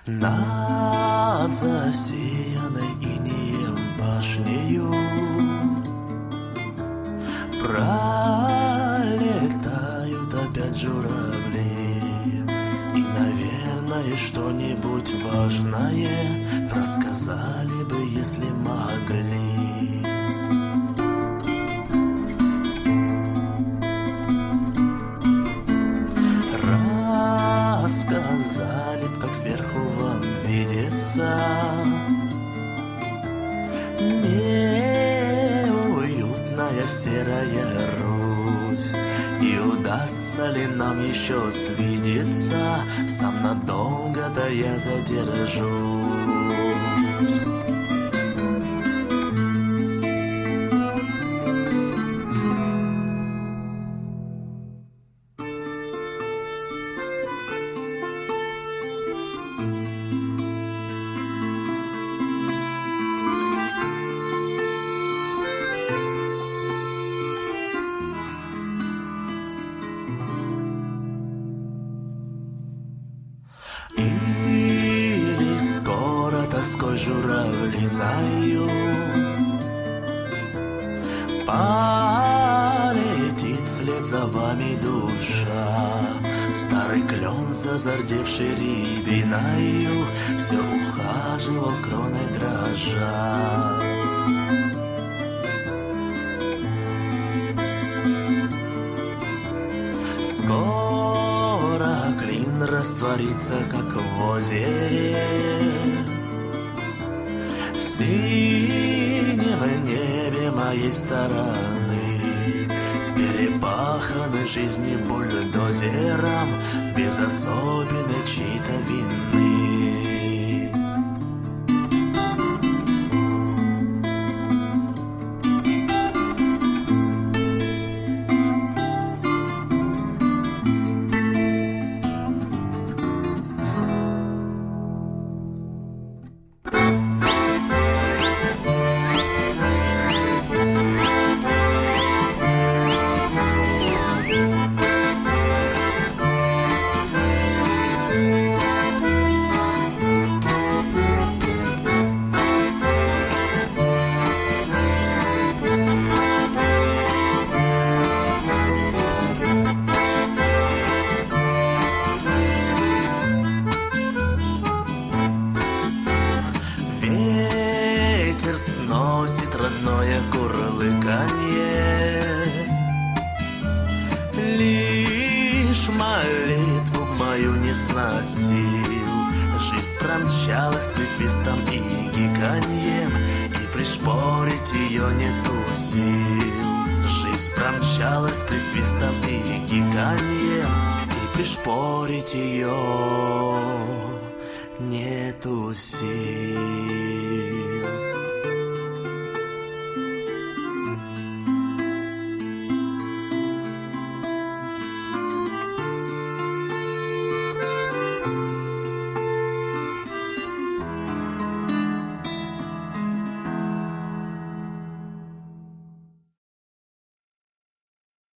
Над засеянной инеем башнею пролетают опять журавли. И, наверное, что-нибудь важное рассказали бы, если могли. Рассказали б, как сверху вам видится неуютная серая Русь. И удастся ли нам еще свидеться, сам надолго-то я задержусь. Или скоро тоской журавлиною полетит вслед за вами душа. Старый клен, зазардевший рябиною, все ухаживал кроной дрожа. Скоро клин растворится, как в озере, в синем небе моей стороны. Перепаханы жизни бульдозером, без особенной чьей-то вины. Ветер сносит родное курлыканье, лишь молитву мою не сносил. Жизнь промчалась присвистом и гиканьем, и пришпорить ее нету сил. Жизнь промчалась присвистом и гиканьем, и пришпорить ее нету сил.